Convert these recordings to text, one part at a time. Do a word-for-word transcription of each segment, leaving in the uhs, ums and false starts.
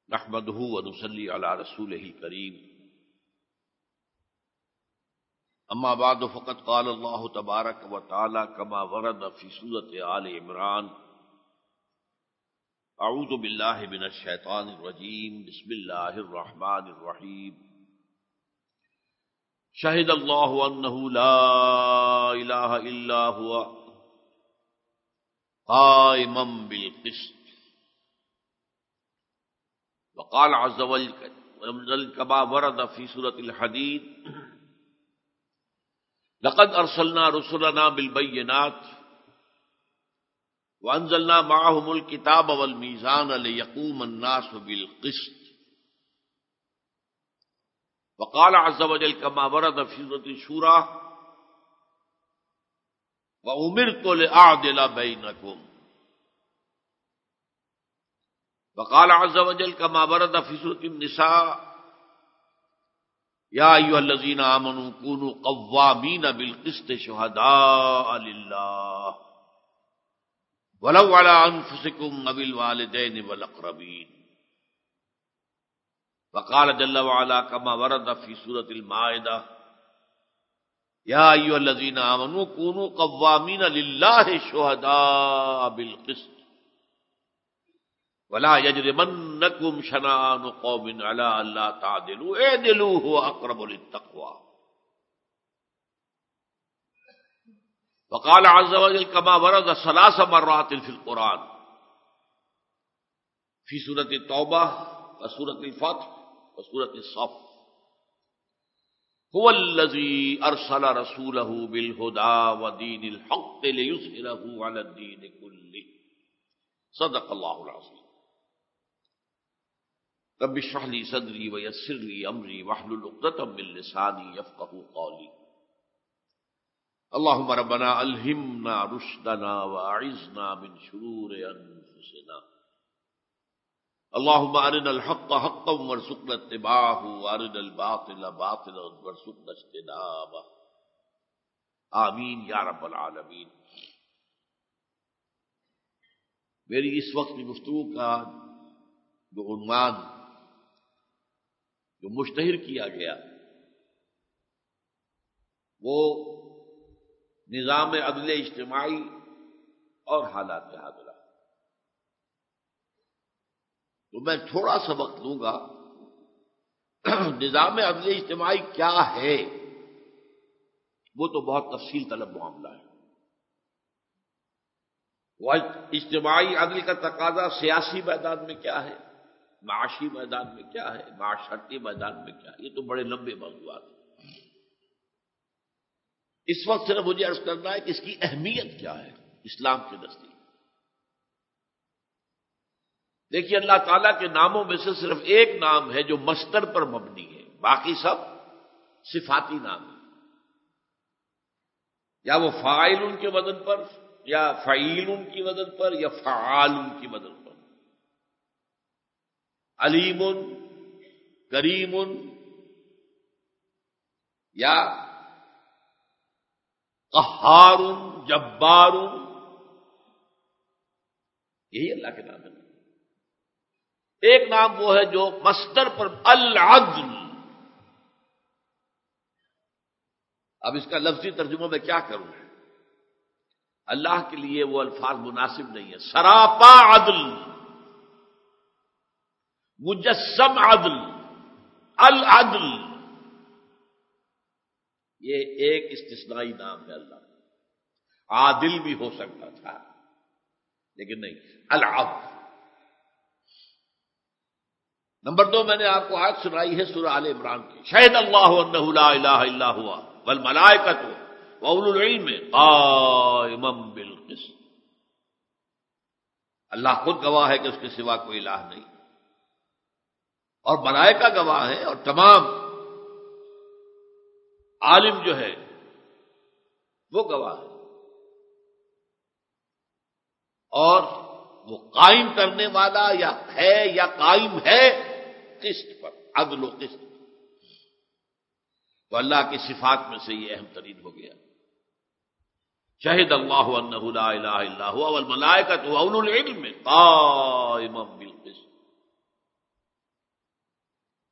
نحمده ونصلي على رسوله الكريم اما بعد فقد قال الله تبارك وتعالى كما ورد في سورة آل عمران اعوذ بالله من الشيطان الرجيم بسم الله الرحمن الرحيم شهد الله انه لا اله الا هو قائما بالقسط وقال عز وجل كما ورد في سورة الحديد لقد ارسلنا رسلنا بالبينات وانزلنا معهم الكتاب والميزان ليقوم الناس بالقسط وقال عز وجل كما ورد في سورة الشورى وأمرت لأعدل بينكم وقال عز وجل كما ورد في سورة النساء يا أيها الذين آمنوا كونوا قوامين بالقسط شهداء لله ولو على أنفسكم أو الوالدين والأقربين وقال جل وعلا كما ورد في سورة المائدة يا أيها الذين آمنوا كونوا قوامين لله شهداء بالقسط ولا يجرمنكم شنآن قوم على ألا تعدلوا اعدلوا هو أقرب للتقوى وقال عز وجل كما ورد ثلاث مرات في القرآن في سورة التوبة وسورة الفتح وسورة الصف هو الذي أرسل رسوله بالهدى ودين الحق ليظهره على الدين كله صدق الله العظيم رب اشرح لي صدري ويسر لي أمري واحلل عقدة من لساني يفقهوا قولي اللهم ربنا ألهمنا رشدنا وأعذنا من شرور أنفسنا اللهم أرنا الحق حقا وارزقنا اتباعه وأرنا الباطل باطلا وارزقنا اجتنابه آمین یا رب العالمین۔ میری اس وقت کی گفتگو کا جو عنوان جو مشتہر کیا گیا وہ نظام عدل اجتماعی اور حالات حاضرہ، تو میں تھوڑا سا وقت لوں گا۔ نظام عدل اجتماعی کیا ہے وہ تو بہت تفصیل طلب معاملہ ہے۔ وہ اجتماعی عدل کا تقاضا سیاسی میدان میں کیا ہے، معاشی میدان میں کیا ہے، معاشرتی میدان میں کیا ہے، یہ تو بڑے لمبے موضوعات ہیں۔ اس وقت صرف مجھے عرض کرنا ہے کہ اس کی اہمیت کیا ہے اسلام کے نزدیک۔ دیکھیے اللہ تعالیٰ کے ناموں میں سے صرف ایک نام ہے جو مصدر پر مبنی ہے، باقی سب صفاتی نام ہیں، یا وہ فاعل ان کے وزن پر، یا فعیل ان کی وزن پر، یا فعال ان کی وزن پر۔ علیم، کریم، یا قہار، جبار، یہی اللہ کے نام ہے۔ ایک نام وہ ہے جو مصدر پر العدل۔ اب اس کا لفظی ترجمہ میں کیا کروں؟ اللہ کے لیے وہ الفاظ مناسب نہیں ہے۔ سراپا عدل، مجسم عدل، العدل، یہ ایک استثنائی نام ہے اللہ۔ عادل بھی ہو سکتا تھا لیکن نہیں، العدل۔ نمبر دو، میں نے آپ کو آیت سنائی ہے سورہ آل عمران کی، شہد اللہ انہ لا الہ الا ہوا والملائکۃ واولو العلم قائما بالقسط۔ اللہ خود گواہ ہے کہ اس کے سوا کوئی الہ نہیں، اور ملائکہ گواہ ہے، اور تمام عالم جو ہے وہ گواہ ہے، اور وہ قائم کرنے والا یا ہے یا قائم ہے قسط پر، عدل و قسط۔ تو اللہ کی صفات میں سے یہ اہم ترین ہو گیا۔ شہد اللہ انہ لا الہ الا هو والملائکۃ واولو العلم قائما بالقسط۔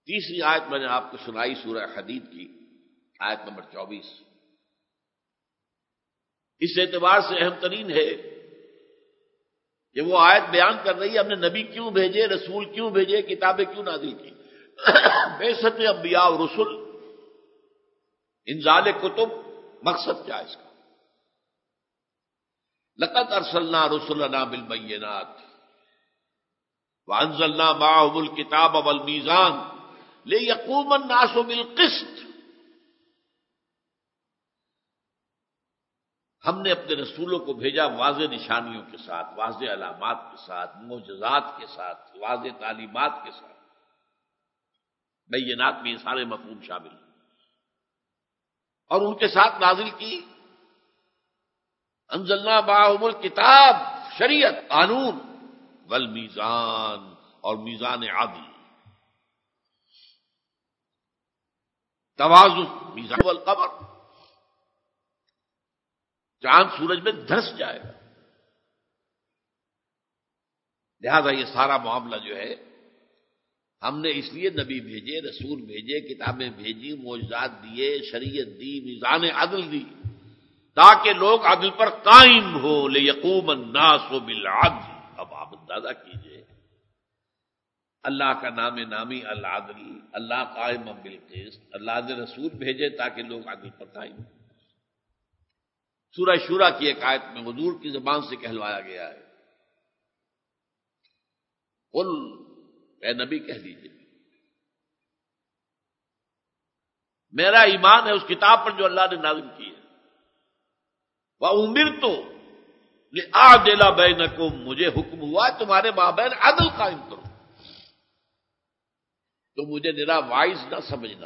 تیسری آیت میں نے آپ کو سنائی سورہ حدید کی، آیت نمبر چوبیس. اس اعتبار سے اہم ترین ہے کہ وہ آیت بیان کر رہی ہے ہم نے نبی کیوں بھیجے، رسول کیوں بھیجے، کتابیں کیوں نازل کی. بعثت انبیاء اور رسل، انزال کتب، مقصد کیا ہے اس کا؟ لقد ارسلنا رسلنا بالبینات وانزلنا معهم الکتاب والمیزان لیقوم الناس بالقسط. ہم نے اپنے رسولوں کو بھیجا واضح نشانیوں کے ساتھ، واضح علامات کے ساتھ، معجزات کے ساتھ، واضح تعلیمات کے ساتھ. بینات میں یہ سارے مفہوم شامل ہیں. اور ان کے ساتھ نازل کی انزلنا معهم الکتاب، شریعت، قانون، والمیزان، اور میزان عدل، توازن. میزان والقمر، چاند سورج میں دھنس جائے گا. لہذا یہ سارا معاملہ جو ہے ہم نے اس لیے نبی بھیجے، رسول بھیجے، کتابیں بھیجی، معجزات دیے، شریعت دی، میزان عدل دی، تاکہ لوگ عدل پر قائم ہو. لیقوم الناس بالعدل. اب آپ اندازہ کیجئے، اللہ کا نام نامی العدل، اللہ قائم بالقسط، اللہ نے رسول بھیجے تاکہ لوگ عدل پر قائم ہوں. سورہ شورا کی ایک آیت میں حضور کی زبان سے کہلوایا گیا ہے، قل، اے نبی کہہ دیجئے، میرا ایمان ہے اس کتاب پر جو اللہ نے نازل کی ہے. وَأُمِرْتُ لِأَعْدِلَ بَيْنَكُمْ، مجھے حکم ہوا تمہارے مابین عدل قائم کرو. تو مجھے نرا وائز نہ سمجھنا،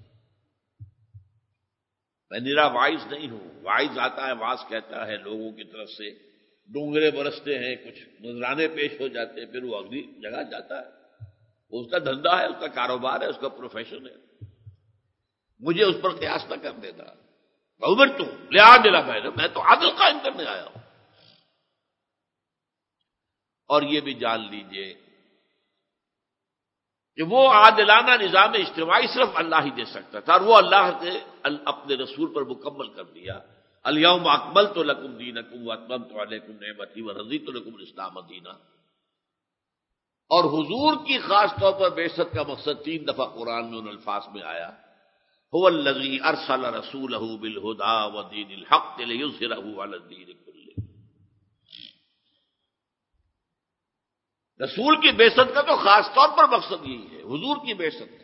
میں نرا وائز نہیں ہوں. وائز آتا ہے، واز کہتا ہے، لوگوں کی طرف سے ڈونگرے برستے ہیں، کچھ نذرانے پیش ہو جاتے ہیں، پھر وہ اگلی جگہ جاتا ہے. اس کا دھندا ہے، اس کا کاروبار ہے، اس کا پروفیشن ہے. مجھے اس پر قیاس نہ کر دیتا. عمر تو لیا دلا میں تو عدل قائم کرنے آیا ہوں. اور یہ بھی جان لیجئے کہ وہ عادلانہ نظام اجتماعی صرف اللہ ہی دے سکتا تھا، اور وہ اللہ نے اپنے رسول پر مکمل کر دیا. الیوم اکملت لکم دینکم واتممت علیکم نعمتی ورضیت لکم الاسلام دینا. اور حضور کی خاص طور پر بعثت کا مقصد تین دفعہ قرآن میں ان الفاظ میں آیا، هو الذی ارسل رسولہ بالہدی ودین الحق لیظہرہ علی الدین کلہ. رسول کی بعثت کا تو خاص طور پر مقصد یہی ہے، حضور کی بعثت.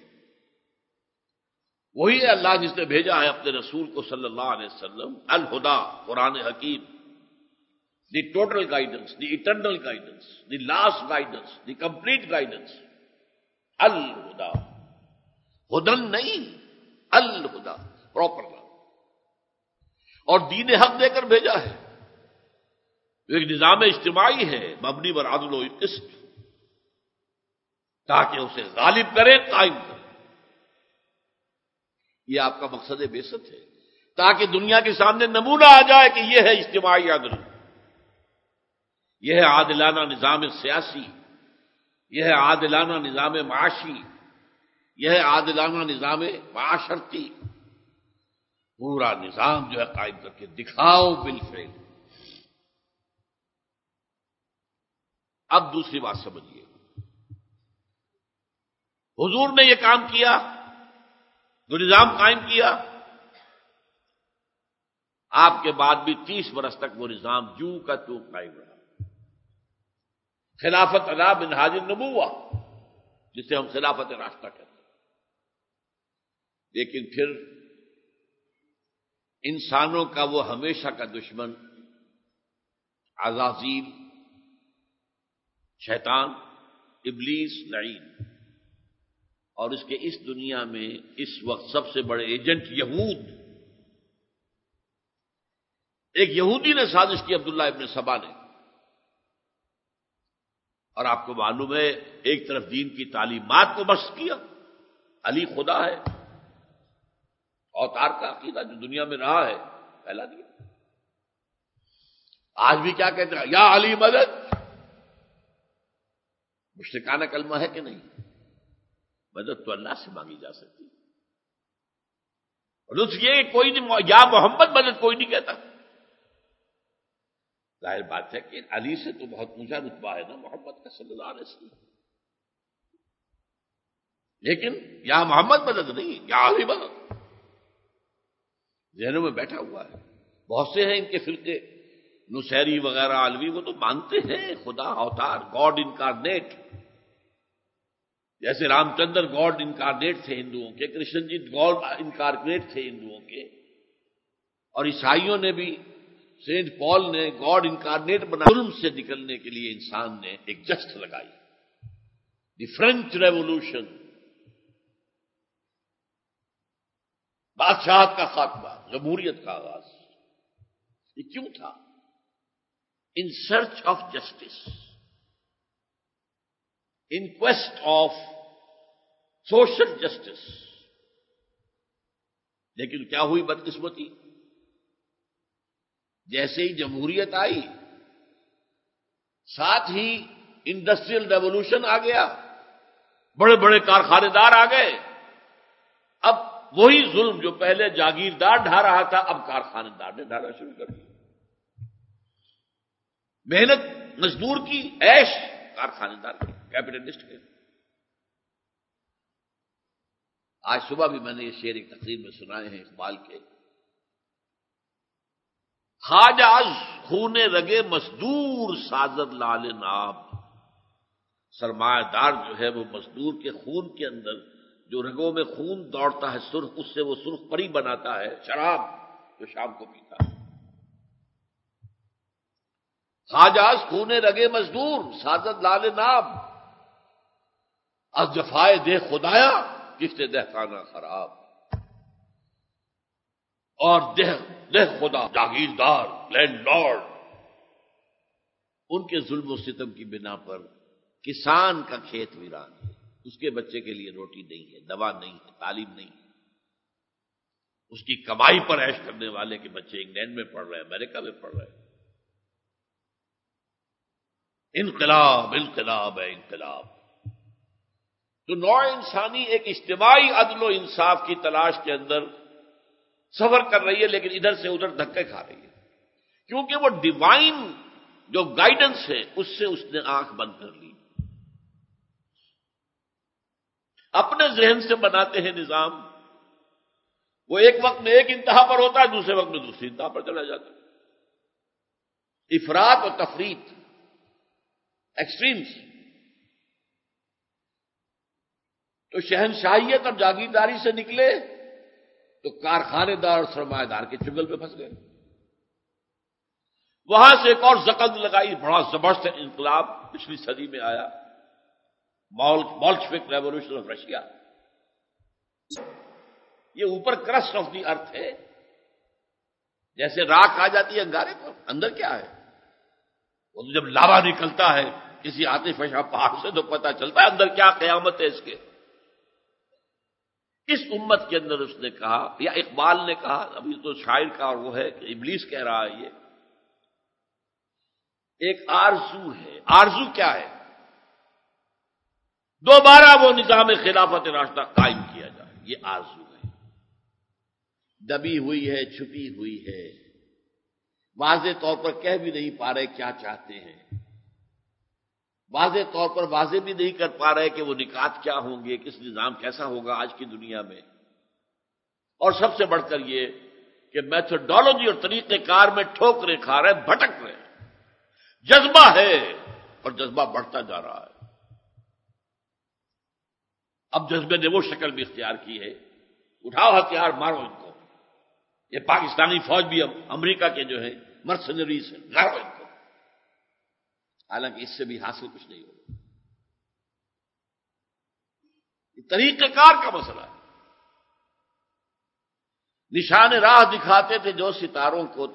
وہی ہے اللہ جس نے بھیجا ہے اپنے رسول کو صلی اللہ علیہ وسلم، الہدا، قرآن حکیم، the total guidance, the eternal guidance, the last guidance, the complete guidance. Alhuda, ہدن نہیں، الہدا، پراپر نام. اور دین حق دے کر بھیجا ہے. ایک نظام اجتماعی ہے مبنی بر عدل و قسط، تاکہ اسے غالب کرے، قائم کرے. یہ آپ کا مقصد بعثت ہے، تاکہ دنیا کے سامنے نمونہ آ جائے کہ یہ ہے اجتماعی عدل، یہ ہے عادلانہ نظام سیاسی، یہ ہے عادلانہ نظام معاشی، یہ ہے عادلانہ نظام معاشرتی. پورا نظام جو ہے قائم کر کے دکھاؤ بالفعل. اب دوسری بات سمجھیے، حضور نے یہ کام کیا، جو نظام قائم کیا، آپ کے بعد بھی تیس برس تک وہ نظام جو کا تو قائم رہا. خلافت علی منہاج النبوہ، جسے ہم خلافت راستہ کہتے ہیں. لیکن پھر انسانوں کا وہ ہمیشہ کا دشمن عزازیل، شیطان، ابلیس لعین، اور اس کے اس دنیا میں اس وقت سب سے بڑے ایجنٹ یہود. ایک یہودی نے سازش کی، عبداللہ ابن سبا نے. اور آپ کو معلوم ہے ایک طرف دین کی تعلیمات کو بس کیا، علی خدا ہے، اوتار کا عقیدہ جو دنیا میں رہا ہے پھیلا دیا. آج بھی کیا کہتے ہیں، یا علی مدد. مشرکانہ کلمہ ہے کہ نہیں؟ مدد تو اللہ سے مانگی جا سکتی، اور اس یہ کوئی نہیں، یا محمد مدد کوئی نہیں کہتا۔ ظاہر بات ہے کہ علی سے تو بہت اونچا رتبہ ہے نا محمد کا صلی اللہ علیہ وسلم، لیکن یا محمد مدد نہیں، یا علی مدد ذہنوں میں بیٹھا ہوا ہے۔ بہت سے ہیں ان کے فرقے نصیری وغیرہ علوی، وہ تو مانتے ہیں خدا اوتار، گاڈ انکارنیٹ، جیسے رام چندر گاڈ انکارنیٹ تھے ہندوؤں کے، کرشن جی گاڈ انکارنیٹ تھے ہندوؤں کے، اور عیسائیوں نے بھی سینٹ پال نے گاڈ انکارنیٹ بنا۔ ظلم سے نکلنے کے لیے انسان نے ایک جست لگائی، دی فرینچ ریولوشن، بادشاہت کا خاتمہ، جمہوریت کا آغاز۔ یہ کیوں تھا؟ In search of justice, in quest of social justice. لیکن کیا ہوئی بدقسمتی؟ جیسے ہی جمہوریت آئی، ساتھ ہی انڈسٹریل ریولوشن آ گیا، بڑے بڑے کارخانے دار آ گئے۔ اب وہی ظلم جو پہلے جاگیردار ڈھا رہا تھا، اب کارخانے دار نے ڈھانا شروع کر دیا۔ محنت مزدور کی، عیش کارخانے دار کی، کیپٹلسٹ کے۔ آج صبح بھی میں نے یہ شعر ایک تقریر میں سنائے ہیں اقبال کے، خواجہ از خون رگے مزدور سازد لال ناب۔ سرمایہ دار جو ہے وہ مزدور کے خون کے اندر جو رگوں میں خون دوڑتا ہے سرخ، اس سے وہ سرخ پری بناتا ہے شراب جو شام کو پیتا ہے۔ خواجہ از خون رگے مزدور سازد لال ناب، از جفائے دہ خدایا کشت دہقانہ خراب۔ اور دہ دہ خدا جاگیردار لینڈ لارڈ، ان کے ظلم و ستم کی بنا پر کسان کا کھیت ویران ہے، اس کے بچے کے لیے روٹی نہیں ہے، دوا نہیں ہے، تعلیم نہیں ہے۔ اس کی کمائی پر عیش کرنے والے کے بچے انگلینڈ میں پڑھ رہے ہیں، امریکہ میں پڑھ رہے ہیں۔ انقلاب انقلاب ہے انقلاب۔ تو نوع انسانی ایک اجتماعی عدل و انصاف کی تلاش کے اندر سفر کر رہی ہے، لیکن ادھر سے ادھر دھکے کھا رہی ہے، کیونکہ وہ ڈیوائن جو گائیڈنس ہے اس سے اس نے آنکھ بند کر لی۔ اپنے ذہن سے بناتے ہیں نظام، وہ ایک وقت میں ایک انتہا پر ہوتا ہے، دوسرے وقت میں دوسری انتہا پر چلا جاتا ہے۔ افراط و تفریط، ایکسٹریمز۔ تو شہنشاہیت اور جاگیرداری سے نکلے تو کارخانے دار اور سرمایہ دار کے چنگل پہ پھنس گئے۔ وہاں سے ایک اور زکند لگائی، بڑا زبردست انقلاب پچھلی صدی میں آیا، بولشوک ریولوشن آف رشیا۔ یہ اوپر کرسٹ آف دی ارتھ ہے، جیسے راکھ آ جاتی ہے انگارے پر، اندر کیا ہے؟ وہ تو جب لاوا نکلتا ہے کسی آتش فشاں پہاڑ سے تو پتہ چلتا ہے اندر کیا قیامت ہے اس کے۔ اس امت کے اندر اس نے کہا، یا اقبال نے کہا، ابھی تو شاعر کا اور وہ ہے کہ ابلیس کہہ رہا ہے، یہ ایک آرزو ہے۔ آرزو کیا ہے؟ دوبارہ وہ نظام خلافت راشدہ قائم کیا جائے، یہ آرزو ہے۔ دبی ہوئی ہے، چھپی ہوئی ہے، واضح طور پر کہہ بھی نہیں پا رہے کیا چاہتے ہیں، واضح طور پر واضح بھی نہیں کر پا رہے کہ وہ نکات کیا ہوں گے، کس نظام کیسا ہوگا آج کی دنیا میں۔ اور سب سے بڑھ کر یہ کہ میتھڈالوجی اور طریقہ کار میں ٹھوکریں کھا رہے، بھٹک رہے۔ جذبہ ہے اور جذبہ بڑھتا جا رہا ہے۔ اب جذبے نے وہ شکل بھی اختیار کی ہے، اٹھاؤ ہتھیار مارو ان کو۔ یہ پاکستانی فوج بھی اب امریکہ کے جو ہے مرسنریز ہیں، مارو ان کو۔ حالانکہ اس سے بھی حاصل کچھ نہیں ہوگا، یہ طریقہ کار کا مسئلہ ہے۔ نشان راہ دکھاتے تھے جو ستاروں کو،